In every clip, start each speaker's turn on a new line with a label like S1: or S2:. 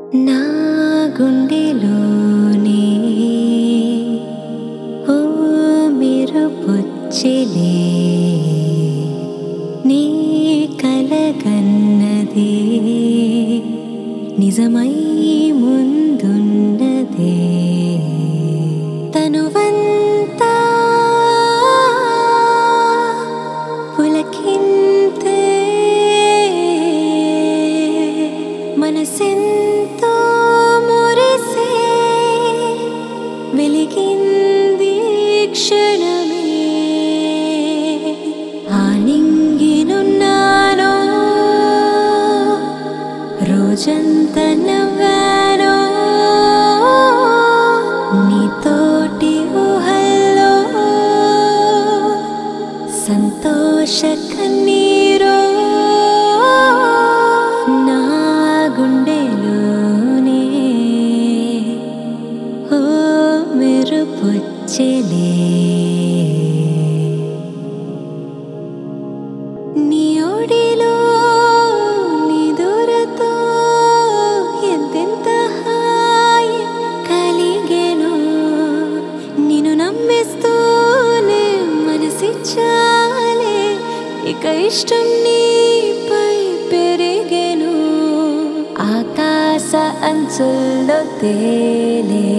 S1: నా గుండెలోనే ఓ మెరుపొచ్చెలే నీ కలగన్నదే నిజమై ముందున్నదే తనువంతా పులకింతే మనసెంతో మురిసే వెలిగింది క్షణమే ఆనింగినున్నానో రోజంతా నవ్వానో నీతోటి ఊహల్లో సంతోష కన్నీరో నా గుండెలోనే ఓ మెరుపొచ్చెలే నీ ఒడిలో నిదురతో ఎంతెంత హాయి కలిగెను నిన్ను నమ్మిస్తూనే మనసిచ్చాలే ఇక ఇష్టం నీపై పెరిగెను ఆకాశ అంచుల్లో తేలే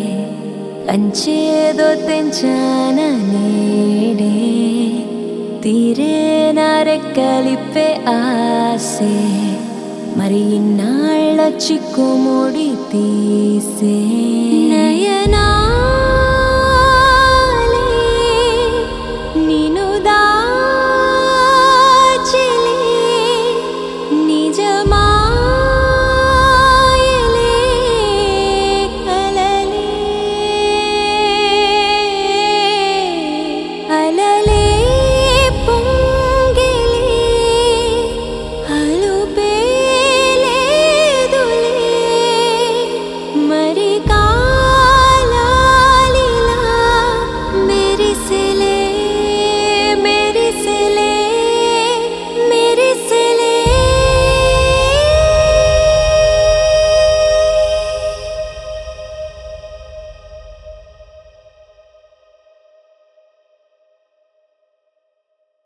S1: కంచేదో తెంచాన నేడే తీరే నారెక్కలిప్పే ఆసే మరి ఇన్నాళ్ళ చిక్కుముడి తీసే నయ